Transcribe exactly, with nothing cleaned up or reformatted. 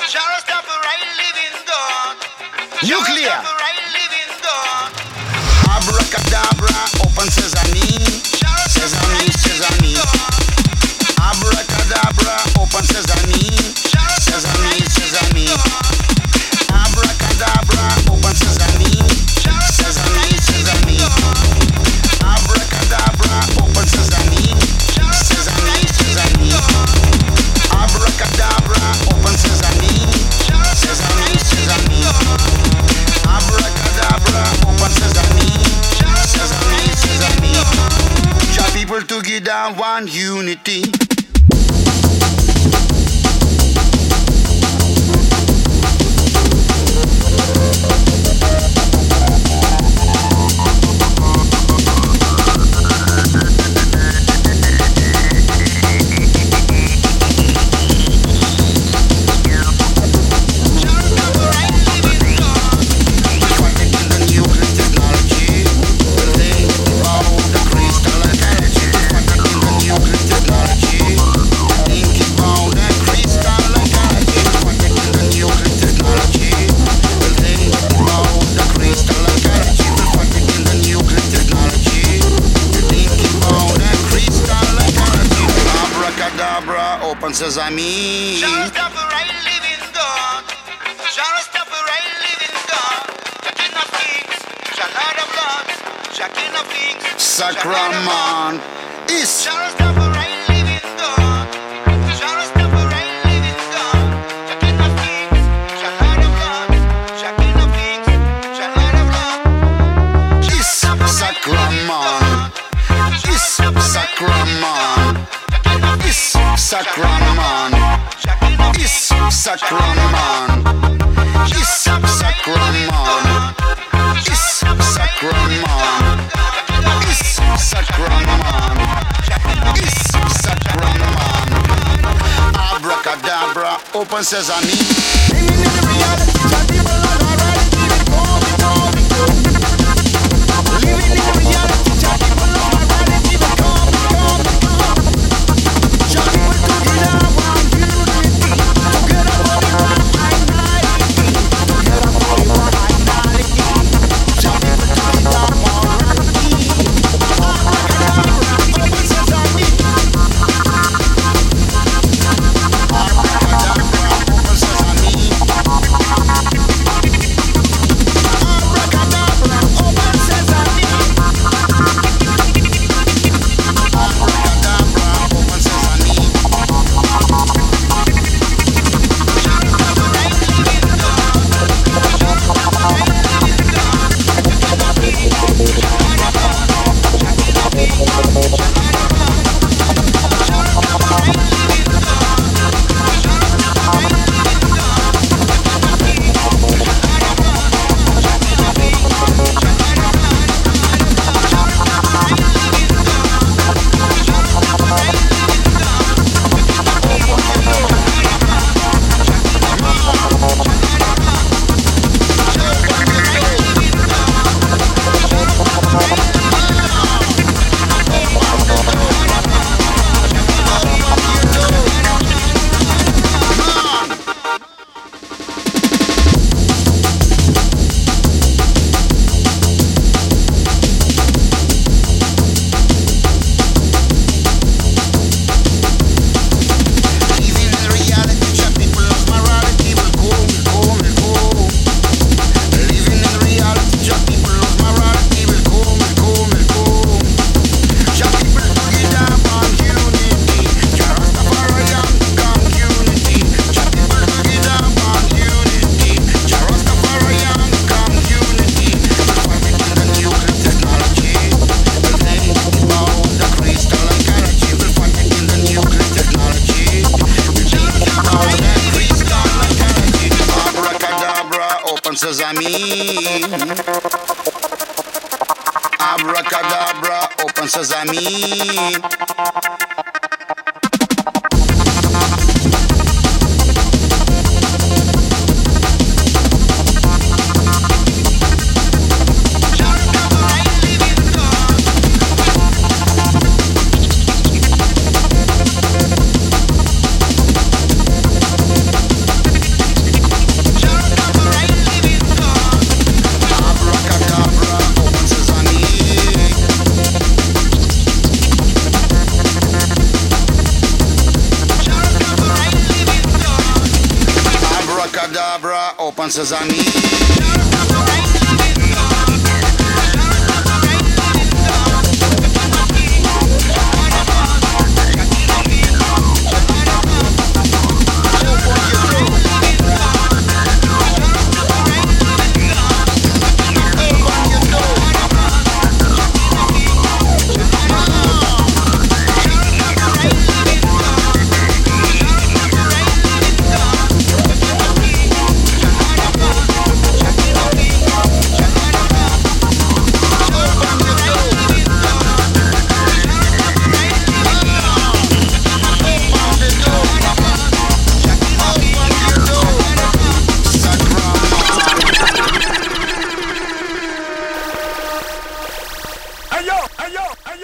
Nuclear. Abracadabra, open sesame, sesame, sesame. Abracadabra, open sesame, sesame, sesame. Abracadabra, open sesame, sesame, sesame. Abracadabra, open sesame, sesame, sesame. Abracadabra, open sesame, sesame, sesame. Abracadabra, open sesame, sesame, sesame. Jah people together, one unity. Open sesame. Jah stop the right living God. Jah stop the right living God. Jah king of kings, Jah Lord of lords, Jah king of kings, Sacraman is. Jah stop the right living God. Jah stop the right living God. Jah king of kings, Jah Lord of lords, Jah king of kings, Jah Lord of lords. Is Sacraman. Is Sacraman. Is Sacraman. Is Sacraman. Is Sacraman. Is Sacraman. Is Sacraman. Is Sacraman. Abracadabra, open sesame. Living in the reality, Jah people are alright. Living in the reality, Jah people are alright. Sesame. Abracadabra, open sesame. Abracadabra, open sesame. Hey yo, hey yo, hey yo.